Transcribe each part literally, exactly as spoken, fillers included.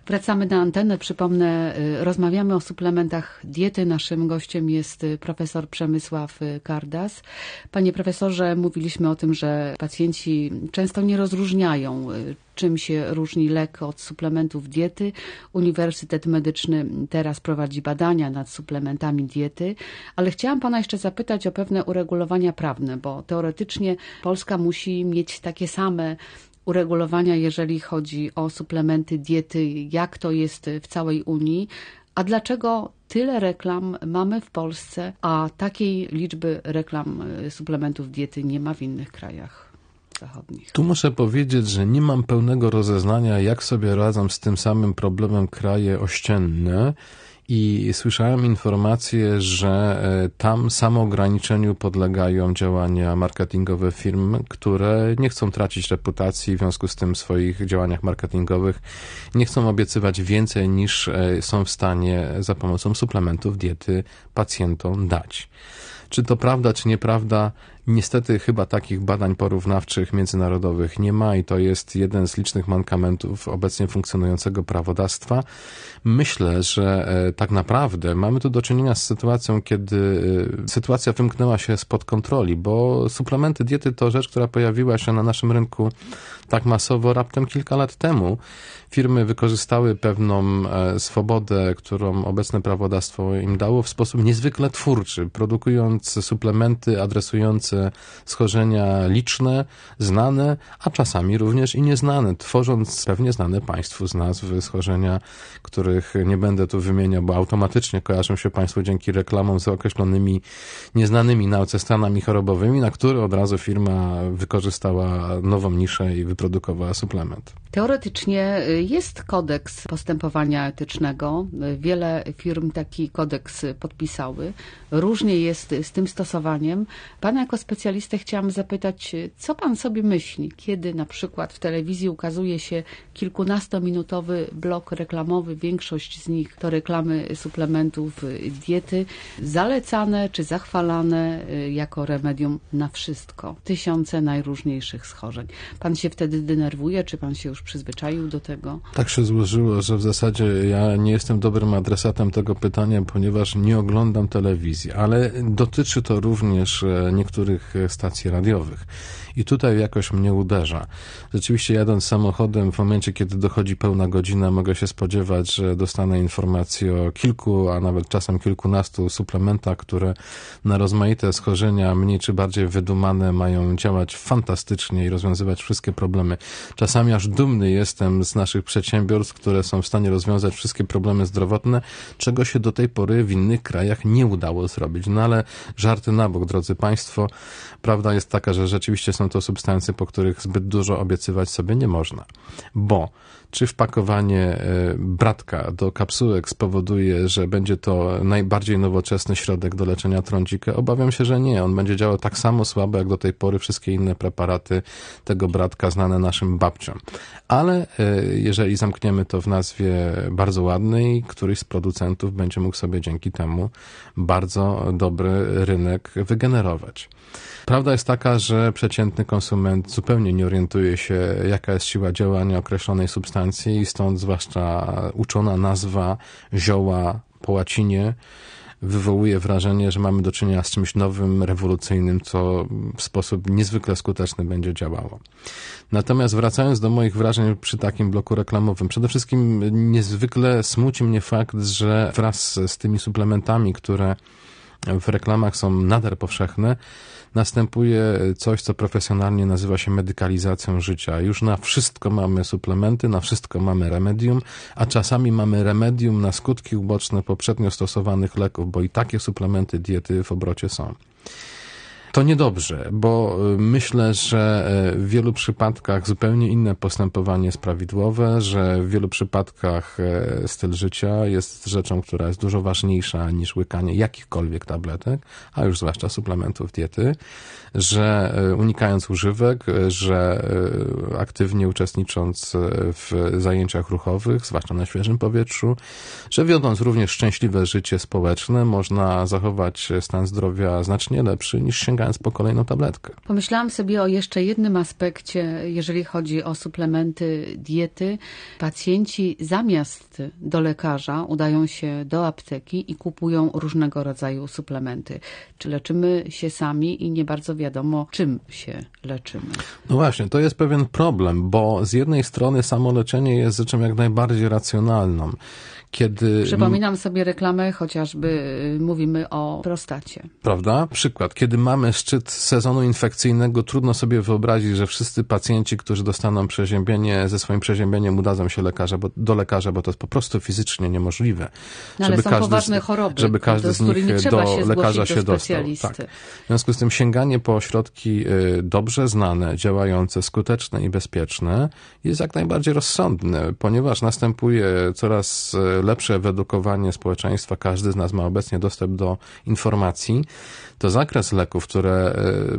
Wracamy na antenę. Przypomnę, rozmawiamy o suplementach diety. Naszym gościem jest profesor Przemysław Kardas. Panie profesorze, mówiliśmy o tym, że pacjenci często nie rozróżniają, czym się różni lek od suplementów diety. Uniwersytet Medyczny teraz prowadzi badania nad suplementami diety, ale chciałam pana jeszcze zapytać o pewne uregulowania prawne, bo teoretycznie Polska musi mieć takie same uregulowania, jeżeli chodzi o suplementy diety, jak to jest w całej Unii. A dlaczego tyle reklam mamy w Polsce, a takiej liczby reklam suplementów diety nie ma w innych krajach zachodnich? Tu muszę powiedzieć, że nie mam pełnego rozeznania, jak sobie radzą z tym samym problemem kraje ościenne. I słyszałem informację, że tam samoograniczeniu podlegają działania marketingowe firm, które nie chcą tracić reputacji, w związku z tym w swoich działaniach marketingowych nie chcą obiecywać więcej, niż są w stanie za pomocą suplementów diety pacjentom dać. Czy to prawda, czy nieprawda? Niestety chyba takich badań porównawczych międzynarodowych nie ma i to jest jeden z licznych mankamentów obecnie funkcjonującego prawodawstwa. Myślę, że tak naprawdę mamy tu do czynienia z sytuacją, kiedy sytuacja wymknęła się spod kontroli, bo suplementy diety to rzecz, która pojawiła się na naszym rynku tak masowo raptem kilka lat temu. Firmy wykorzystały pewną swobodę, którą obecne prawodawstwo im dało w sposób niezwykle twórczy, produkując suplementy adresujące schorzenia liczne, znane, a czasami również i nieznane, tworząc pewnie znane Państwu z nazw schorzenia, których nie będę tu wymieniał, bo automatycznie kojarzą się Państwu dzięki reklamom z określonymi nieznanymi nauce stanami chorobowymi, na które od razu firma wykorzystała nową niszę i wyprodukowała suplement. Teoretycznie jest kodeks postępowania etycznego. Wiele firm taki kodeks podpisały. Różnie jest z tym stosowaniem. Pana jako specjalistę chciałam zapytać, co pan sobie myśli, kiedy na przykład w telewizji ukazuje się kilkunastominutowy blok reklamowy, większość z nich to reklamy suplementów diety, zalecane czy zachwalane jako remedium na wszystko. Tysiące najróżniejszych schorzeń. Pan się wtedy denerwuje, czy pan się już przyzwyczaił do tego? Tak się złożyło, że w zasadzie ja nie jestem dobrym adresatem tego pytania, ponieważ nie oglądam telewizji, ale dotyczy to również niektórych stacji radiowych. I tutaj jakoś mnie uderza. Rzeczywiście jadąc samochodem, w momencie, kiedy dochodzi pełna godzina, mogę się spodziewać, że dostanę informację o kilku, a nawet czasem kilkunastu suplementach, które na rozmaite schorzenia, mniej czy bardziej wydumane, mają działać fantastycznie i rozwiązywać wszystkie problemy. Czasami aż dumny jestem z naszych przedsiębiorstw, które są w stanie rozwiązać wszystkie problemy zdrowotne, czego się do tej pory w innych krajach nie udało zrobić. No ale żarty na bok, drodzy Państwo. Prawda jest taka, że rzeczywiście są to substancje, po których zbyt dużo obiecywać sobie nie można. Bo czy wpakowanie bratka do kapsułek spowoduje, że będzie to najbardziej nowoczesny środek do leczenia trądzika? Obawiam się, że nie. On będzie działał tak samo słabo, jak do tej pory wszystkie inne preparaty tego bratka znane naszym babciom. Ale jeżeli zamkniemy to w nazwie bardzo ładnej, któryś z producentów będzie mógł sobie dzięki temu bardzo dobry rynek wygenerować. Prawda jest taka, że przeciętny konsument zupełnie nie orientuje się, jaka jest siła działania określonej substancji i stąd zwłaszcza uczona nazwa zioła po łacinie wywołuje wrażenie, że mamy do czynienia z czymś nowym, rewolucyjnym, co w sposób niezwykle skuteczny będzie działało. Natomiast wracając do moich wrażeń przy takim bloku reklamowym, przede wszystkim niezwykle smuci mnie fakt, że wraz z tymi suplementami, które w reklamach są nader powszechne, następuje coś, co profesjonalnie nazywa się medykalizacją życia. Już na wszystko mamy suplementy, na wszystko mamy remedium, a czasami mamy remedium na skutki uboczne poprzednio stosowanych leków, bo i takie suplementy diety w obrocie są. To niedobrze, bo myślę, że w wielu przypadkach zupełnie inne postępowanie jest prawidłowe, że w wielu przypadkach styl życia jest rzeczą, która jest dużo ważniejsza niż łykanie jakichkolwiek tabletek, a już zwłaszcza suplementów diety, że unikając używek, że aktywnie uczestnicząc w zajęciach ruchowych, zwłaszcza na świeżym powietrzu, że wiodąc również szczęśliwe życie społeczne, można zachować stan zdrowia znacznie lepszy niż sięgając sięgając po kolejną tabletkę. Pomyślałam sobie o jeszcze jednym aspekcie, jeżeli chodzi o suplementy diety. Pacjenci zamiast do lekarza udają się do apteki i kupują różnego rodzaju suplementy. Czy leczymy się sami i nie bardzo wiadomo, czym się leczymy? No właśnie, to jest pewien problem, bo z jednej strony samo leczenie jest rzeczą jak najbardziej racjonalną. Kiedy... Przypominam sobie reklamę, chociażby mówimy o prostacie. Prawda? Przykład. Kiedy mamy szczyt sezonu infekcyjnego, trudno sobie wyobrazić, że wszyscy pacjenci, którzy dostaną przeziębienie, ze swoim przeziębieniem udadzą się lekarza, bo, do lekarza, bo to jest po prostu fizycznie niemożliwe. No, ale żeby są każdy poważne z, choroby, żeby każdy z nich do lekarza się do dostał. Tak. W związku z tym sięganie po środki dobrze znane, działające, skuteczne i bezpieczne jest jak najbardziej rozsądne, ponieważ następuje coraz lepsze wyedukowanie społeczeństwa, każdy z nas ma obecnie dostęp do informacji, to zakres leków, które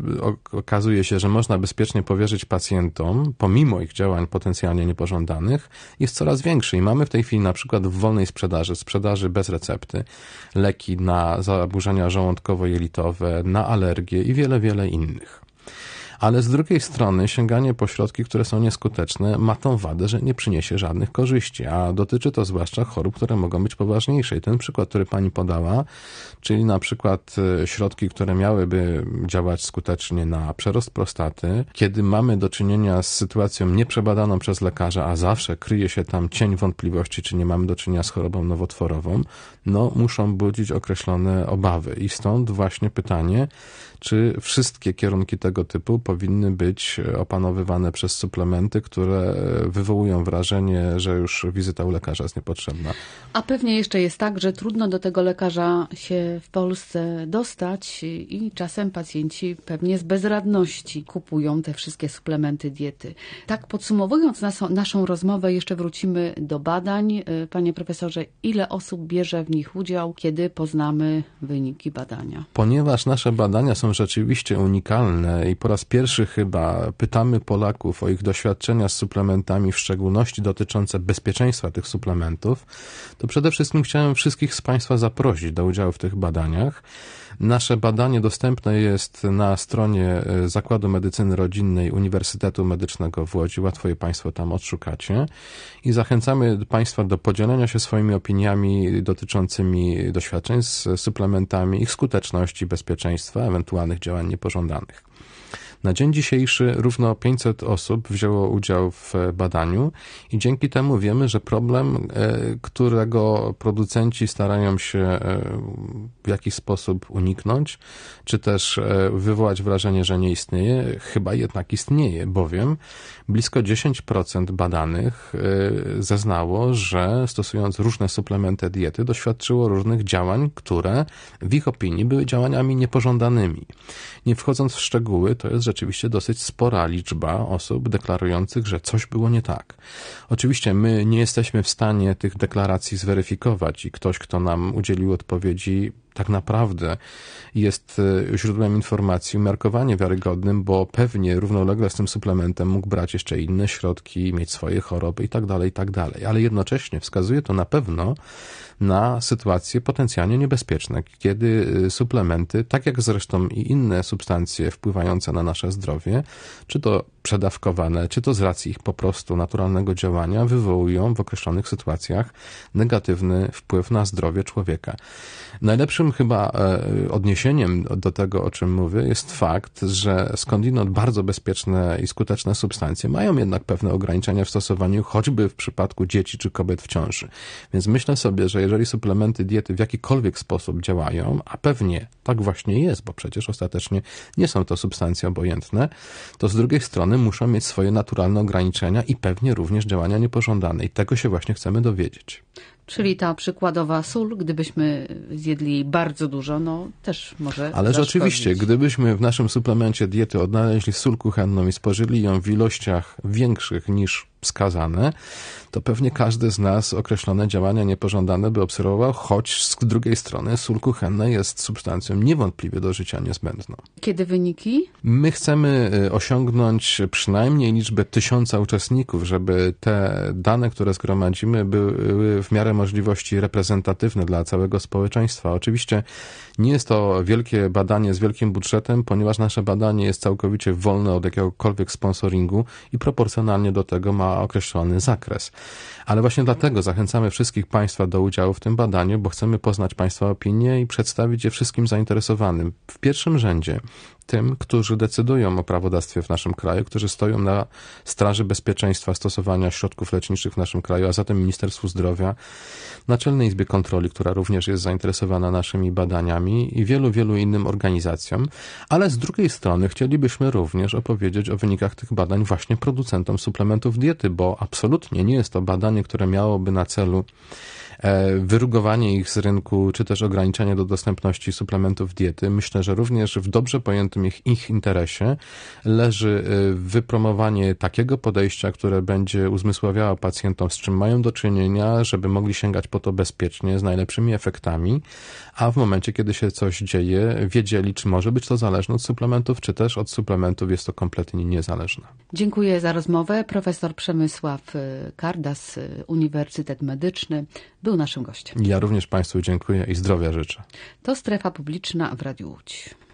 okazuje się, że można bezpiecznie powierzyć pacjentom, pomimo ich działań potencjalnie niepożądanych, jest coraz większy i mamy w tej chwili na przykład w wolnej sprzedaży, sprzedaży bez recepty, leki na zaburzenia żołądkowo-jelitowe, na alergie i wiele, wiele innych. Ale z drugiej strony sięganie po środki, które są nieskuteczne, ma tą wadę, że nie przyniesie żadnych korzyści, a dotyczy to zwłaszcza chorób, które mogą być poważniejsze. I ten przykład, który pani podała, czyli na przykład środki, które miałyby działać skutecznie na przerost prostaty, kiedy mamy do czynienia z sytuacją nieprzebadaną przez lekarza, a zawsze kryje się tam cień wątpliwości, czy nie mamy do czynienia z chorobą nowotworową, no muszą budzić określone obawy. I stąd właśnie pytanie, czy wszystkie kierunki tego typu powinny być opanowywane przez suplementy, które wywołują wrażenie, że już wizyta u lekarza jest niepotrzebna. A pewnie jeszcze jest tak, że trudno do tego lekarza się w Polsce dostać i czasem pacjenci pewnie z bezradności kupują te wszystkie suplementy diety. Tak podsumowując naszą, naszą rozmowę, jeszcze wrócimy do badań. Panie profesorze, ile osób bierze w nich udział, kiedy poznamy wyniki badania? Ponieważ nasze badania są rzeczywiście unikalne i po raz pierwszy chyba pytamy Polaków o ich doświadczenia z suplementami, w szczególności dotyczące bezpieczeństwa tych suplementów, to przede wszystkim chciałem wszystkich z Państwa zaprosić do udziału w tych badaniach. Nasze badanie dostępne jest na stronie Zakładu Medycyny Rodzinnej Uniwersytetu Medycznego w Łodzi. Łatwo je Państwo tam odszukacie. I zachęcamy Państwa do podzielenia się swoimi opiniami dotyczącymi doświadczeń z suplementami, ich skuteczności, bezpieczeństwa, ewentualnych działań niepożądanych. Na dzień dzisiejszy równo pięćset osób wzięło udział w badaniu i dzięki temu wiemy, że problem, którego producenci starają się w jakiś sposób uniknąć, czy też wywołać wrażenie, że nie istnieje, chyba jednak istnieje, bowiem blisko dziesięć procent badanych zeznało, że stosując różne suplementy diety doświadczyło różnych działań, które w ich opinii były działaniami niepożądanymi. Nie wchodząc w szczegóły, to jest rzeczywiście dosyć spora liczba osób deklarujących, że coś było nie tak. Oczywiście my nie jesteśmy w stanie tych deklaracji zweryfikować i ktoś, kto nam udzielił odpowiedzi, tak naprawdę jest źródłem informacji umiarkowanie wiarygodnym, bo pewnie równolegle z tym suplementem mógł brać jeszcze inne środki, mieć swoje choroby i tak dalej, i tak dalej. Ale jednocześnie wskazuje to na pewno na sytuacje potencjalnie niebezpieczne, kiedy suplementy, tak jak zresztą i inne substancje wpływające na nasze zdrowie, czy to przedawkowane, czy to z racji ich po prostu naturalnego działania, wywołują w określonych sytuacjach negatywny wpływ na zdrowie człowieka. Najlepszym chyba odniesieniem do tego, o czym mówię, jest fakt, że skądinąd bardzo bezpieczne i skuteczne substancje mają jednak pewne ograniczenia w stosowaniu, choćby w przypadku dzieci czy kobiet w ciąży. Więc myślę sobie, że jeżeli suplementy diety w jakikolwiek sposób działają, a pewnie tak właśnie jest, bo przecież ostatecznie nie są to substancje obojętne, to z drugiej strony muszą mieć swoje naturalne ograniczenia i pewnie również działania niepożądane. I tego się właśnie chcemy dowiedzieć. Czyli ta przykładowa sól, gdybyśmy zjedli jej bardzo dużo, no też może Ale zaszkodzić. Rzeczywiście, gdybyśmy w naszym suplemencie diety odnaleźli sól kuchenną i spożyli ją w ilościach większych niż wskazane, to pewnie każdy z nas określone działania niepożądane by obserwował, choć z drugiej strony sól kuchenna jest substancją niewątpliwie do życia niezbędną. Kiedy wyniki? My chcemy osiągnąć przynajmniej liczbę tysiąca uczestników, żeby te dane, które zgromadzimy, były w miarę możliwości reprezentatywne dla całego społeczeństwa. Oczywiście nie jest to wielkie badanie z wielkim budżetem, ponieważ nasze badanie jest całkowicie wolne od jakiegokolwiek sponsoringu i proporcjonalnie do tego ma określony zakres. Ale właśnie dlatego zachęcamy wszystkich Państwa do udziału w tym badaniu, bo chcemy poznać Państwa opinie i przedstawić je wszystkim zainteresowanym. W pierwszym rzędzie tym, którzy decydują o prawodawstwie w naszym kraju, którzy stoją na straży bezpieczeństwa stosowania środków leczniczych w naszym kraju, a zatem Ministerstwu Zdrowia, Naczelnej Izbie Kontroli, która również jest zainteresowana naszymi badaniami i wielu, wielu innym organizacjom, ale z drugiej strony chcielibyśmy również opowiedzieć o wynikach tych badań właśnie producentom suplementów diety, bo absolutnie nie jest to badanie, które miałoby na celu wyrugowanie ich z rynku, czy też ograniczenie do dostępności suplementów diety. Myślę, że również w dobrze pojętym ich, ich interesie leży wypromowanie takiego podejścia, które będzie uzmysławiało pacjentom, z czym mają do czynienia, żeby mogli sięgać po to bezpiecznie, z najlepszymi efektami, a w momencie, kiedy się coś dzieje, wiedzieli, czy może być to zależne od suplementów, czy też od suplementów jest to kompletnie niezależne. Dziękuję za rozmowę. Profesor Przemysław Kardas, Uniwersytet Medyczny, był naszym gościem. Ja również Państwu dziękuję i zdrowia życzę. To Strefa Publiczna w Radiu Łódź.